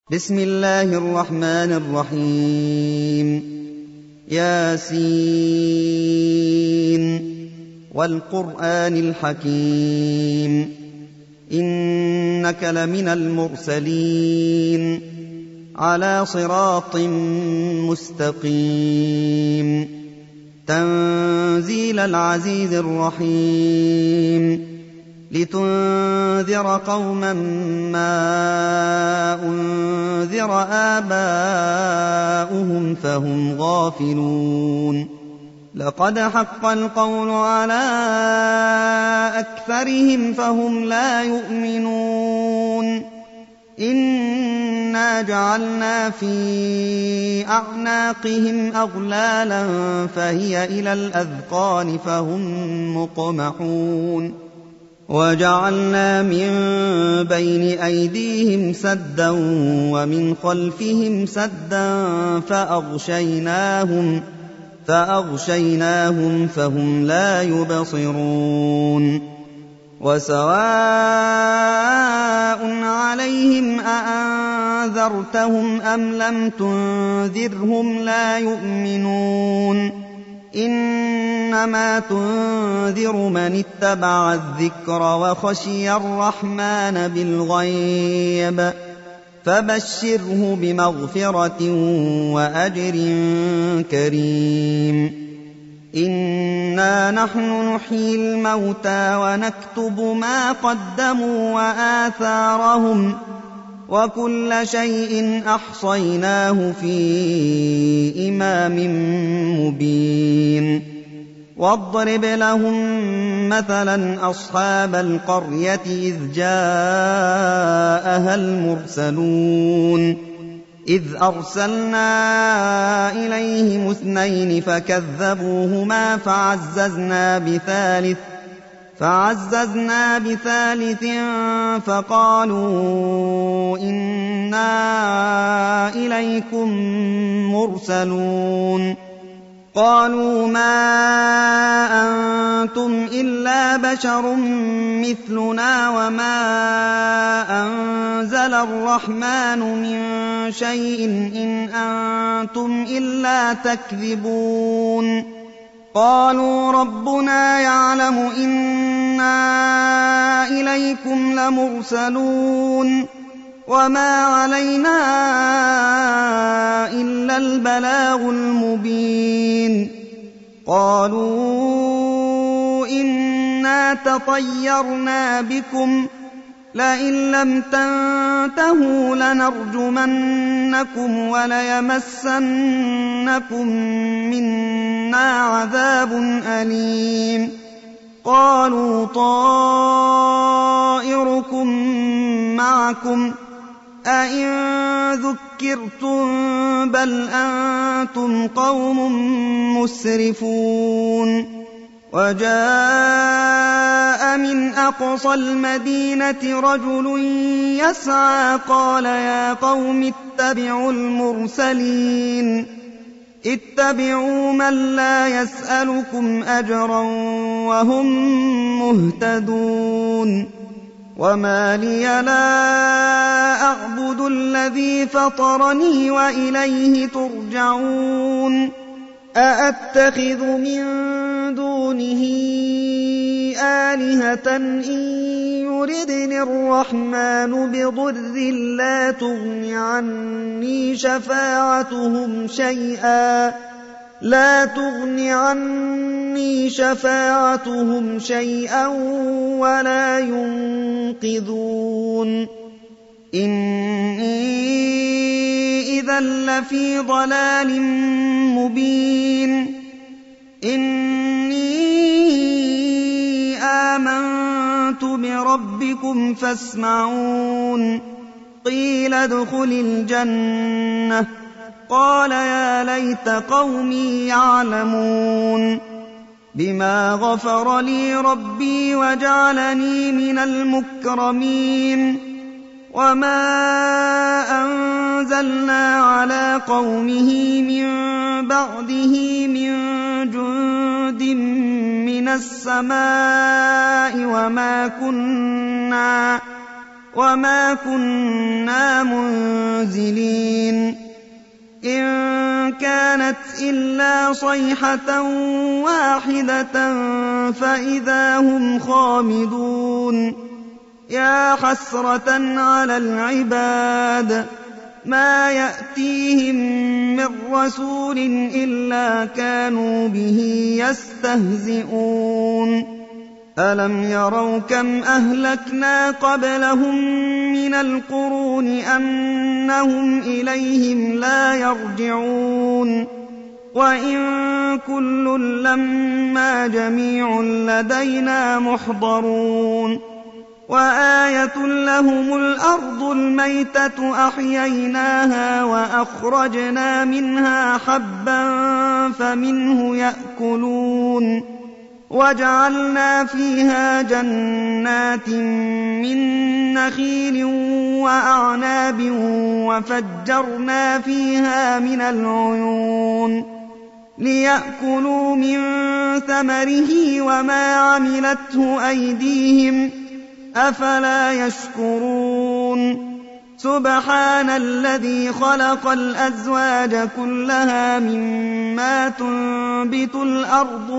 بسم الله الرحمن الرحيم. ياسين والقرآن الحكيم إنك لمن المرسلين على صراط مستقيم تنزيل العزيز الرحيم لتنذر قوما ما أنذر آباؤهم فهم غافلون. لقد حق القول على أكثرهم فهم لا يؤمنون. إنا جعلنا في أعناقهم أغلالا فهي إلى الأذقان فهم مقمحون. وجعلنا من بين أيديهم سدا ومن خلفهم سدا فأغشيناهم فهم لا يبصرون. وسواء عليهم أأنذرتهم أم لم تنذرهم لا يؤمنون. إنما تنذر من اتبع الذكر وخشي الرحمن بالغيب فبشره بمغفرة وأجر كريم. إنا نحن نحيي الموتى ونكتب ما قدموا وآثارهم وكل شيء أحصيناه في إمام مبين. واضرب لهم مثلا أصحاب القرية إذ جاءها المرسلون إذ أرسلنا إليهم 2 فكذبوهما فعززنا بثالث فقالوا إنا إليكم مرسلون. قالوا ما أنتم إلا بشر مثلنا وما أنزل الرحمن من شيء إن أنتم إلا تكذبون. قالوا ربنا يعلم إنا إليكم لمرسلون وما علينا إلا البلاغ المبين. قالوا إنا تطيرنا بكم لئن لم تنتهوا لنرجمنكم وليمسنكم منا عذاب أليم. قالوا طائركم معكم أئن ذكرتم بل أنتم قوم مسرفون. وجاء من أقصى المدينة رجل يسعى قال يا قوم اتبعوا المرسلين اتبعوا من لا يسألكم أجرا وهم مهتدون. وما لي لا أعبد الذي فطرني وإليه ترجعون. أأتخذ من دونه آلهة إن يردني الرحمن بضر لا تغن عني شفاعتهم شيئا ولا ينقذون. إني إذا لفي ضلال مبين. إني آمنت بربكم فاسمعون. قيل ادخل الجنة قال يا ليت قومي يعلمون بما غفر لي ربي وجعلني من المكرمين. وما أنزلنا على قومه من بعده من جند من السماء وما كنا منزلين إن كانت إلا صيحة واحدة فإذا هم خامدون يا حسرة على العباد ما يأتيهم من رسول إلا كانوا به يستهزئون ألم يروا كم أهلكنا قبلهم من القرون أنهم إليهم لا يرجعون وإن كل لما جميع لدينا محضرون وآية لهم الأرض الميتة أحييناها وأخرجنا منها حبا فمنه يأكلون وجعلنا فيها جنات من نخيل وأعناب وفجرنا فيها من العيون ليأكلوا من ثمره وما عملته أيديهم أفلا يشكرون سبحان الذي خلق الأزواج كلها مما تنبت الأرض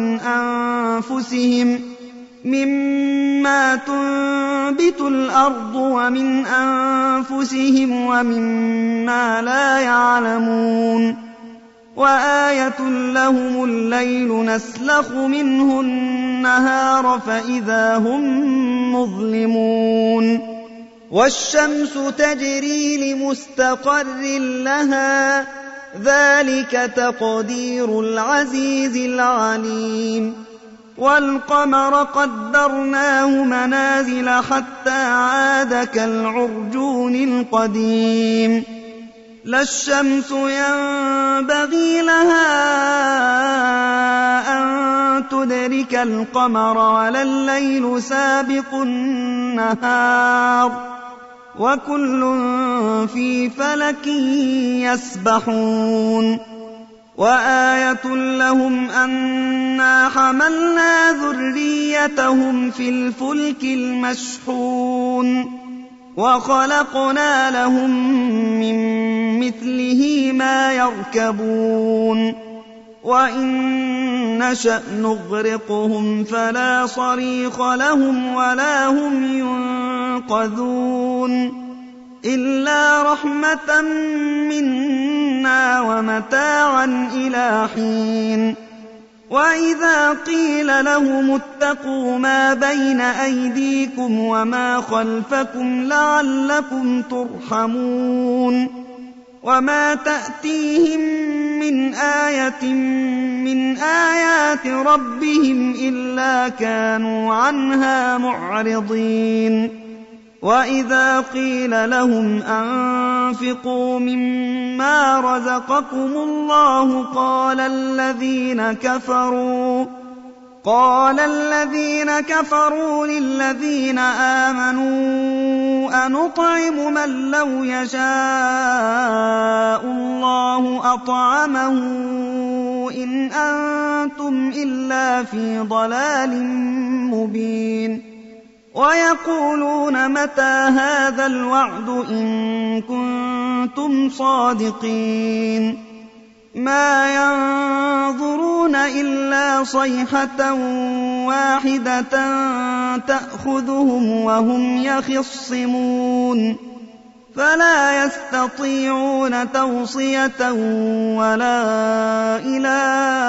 ومن أنفسهم ومما لا يعلمون وآية لهم الليل نسلخ منه النهار فإذا هم مظلمون والشمس تجري لمستقر لها ذلك تقدير العزيز العليم والقمر قدرناه منازل حتى عاد كالعرجون القديم لا الشمس ينبغي لها أن تدرك القمر ولا الليل سابق النهار وكل في فلك يسبحون وآية لهم أنا حملنا ذريتهم في الفلك المشحون وخلقنا لهم من مثله ما يركبون وإن نشأ نغرقهم فلا صريخ لهم ولا هم ينقذون إلا رحمة منا ومتاعا إلى حين وإذا قيل لهم اتقوا ما بين أيديكم وما خلفكم لعلكم ترحمون وما تأتيهم من آية من آيات ربهم إلا كانوا عنها معرضين وإذا قيل لهم أنفقوا مما رزقكم الله قال الذين كفروا للذين آمنوا أنطعم من لو يشاء الله أطعمه إن أنتم إلا في ضلال مبين ويقولون متى هذا الوعد إن كنتم صادقين ما ينظرون إلا صيحة واحدة تأخذهم وهم يخصمون فلا يستطيعون توصية ولا إلى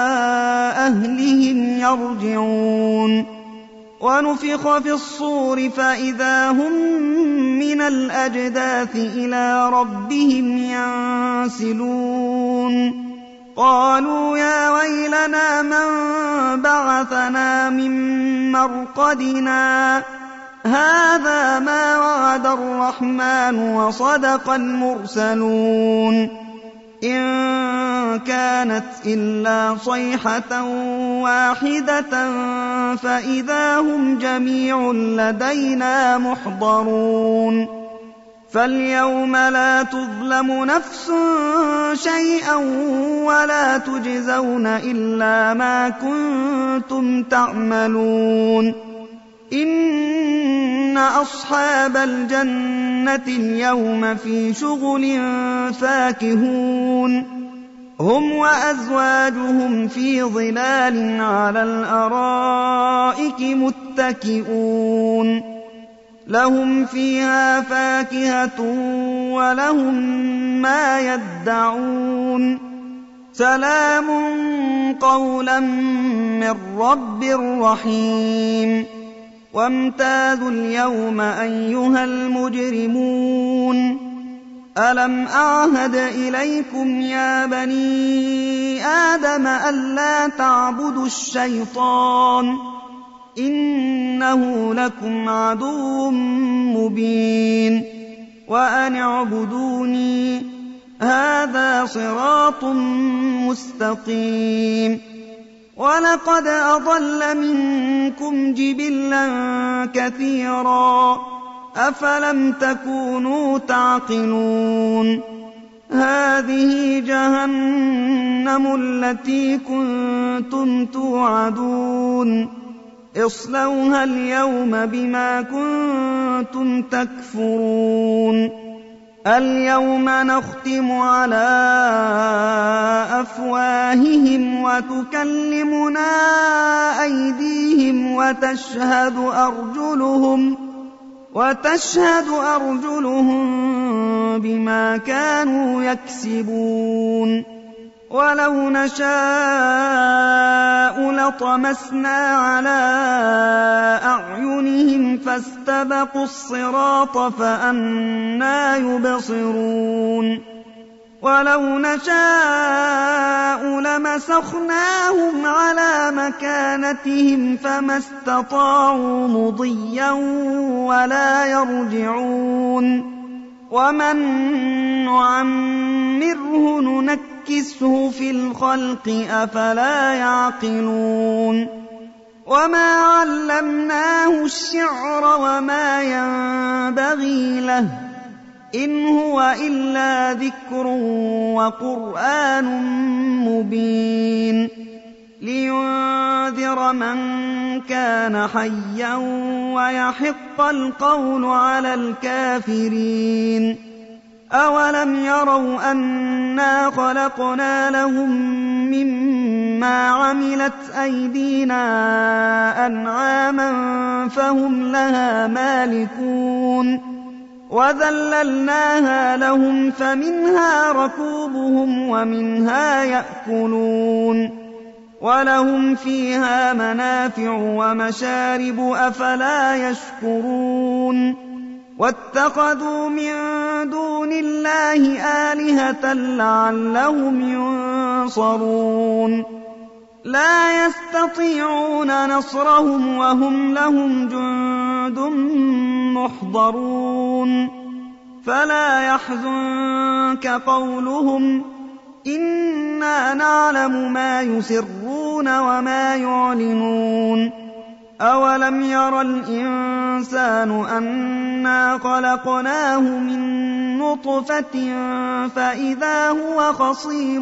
أهلهم يرجعون ونفخ في الصور فإذا هم من الأجداث إلى ربهم ينسلون قالوا يا ويلنا من بعثنا من مرقدنا هذا ما وعد الرحمن وصدق المرسلون إن كانت إلا صيحة واحدة فإذا هم جميع لدينا محضرون فاليوم لا تظلم نفس شيئا ولا تجزون إلا ما كنتم تعملون إن أصحاب الجنة اليوم في شغل فاكهون هم وأزواجهم في ظلال على الأرائك متكئون لهم فيها فاكهة ولهم ما يدعون سلام قولا من رب رحيم وامتازوا اليوم أيها المجرمون ألم أعهد إليكم يا بني آدم ألا تعبدوا الشيطان إنه لكم عدو مبين وأن اعبدوني هذا صراط مستقيم ولقد أضل منكم جبلا كثيرا أفلم تكونوا تعقلون هذه جهنم التي كنتم توعدون اصلوها اليوم بما كنتم تكفرون اليوم نختم على أفواههم وتكلمنا أيديهم وتشهد أرجلهم بما كانوا يكسبون ولو نشاء لطمسنا على أعينهم فاستبقوا الصراط فأنى يبصرون ولو نشاء لمسخناهم على مكانتهم فما استطاعوا مضيا ولا يرجعون ومن نعمره ننكسه في الخلق أفلا يعقلون وما علمناه الشعر وما ينبغي له إن هو إلا ذكر وقرآن مبين لينذر من كان حيا ويحق القول على الكافرين أولم يروا أنا خلقنا لهم مما عملت أيدينا أنعاما فهم لها مالكون وذللناها لهم فمنها ركوبهم ومنها يأكلون ولهم فيها منافع ومشارب أفلا يشكرون واتخذوا من دون الله آلهة لعلهم ينصرون لا يستطيعون نصرهم وهم لهم جند محضرون فلا يحزنك قولهم إنا نعلم ما يسرون وما يعلنون أولم ير الإنسان أنا خلقناه من نطفة فإذا هو خصيم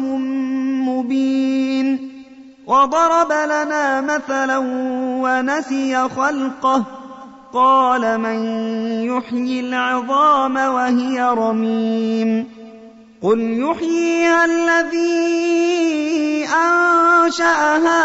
مبين وضرب لنا مثلا ونسي خلقه قال من يحيي العظام وهي رميم قل يحييها الذي أنشأها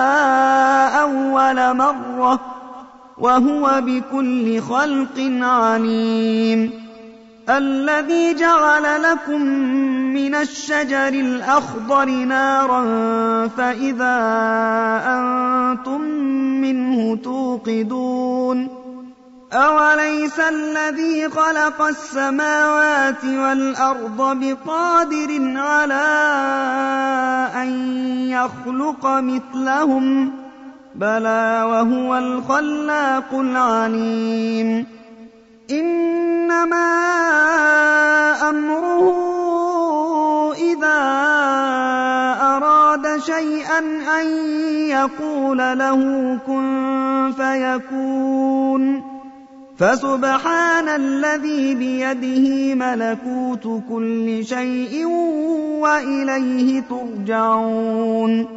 أول مرة وهو بكل خلق عليم الذي جعل لكم من الشجر الأخضر نارا فإذا أنتم منه توقدون أوليس الذي خلق السماوات والأرض بقادر على أن يخلق مثلهم بلى وهو الخلاق العليم إنما أمره إذا أراد شيئا أن يقول له كن فيكون فسبحان الذي بيده ملكوت كل شيء وإليه ترجعون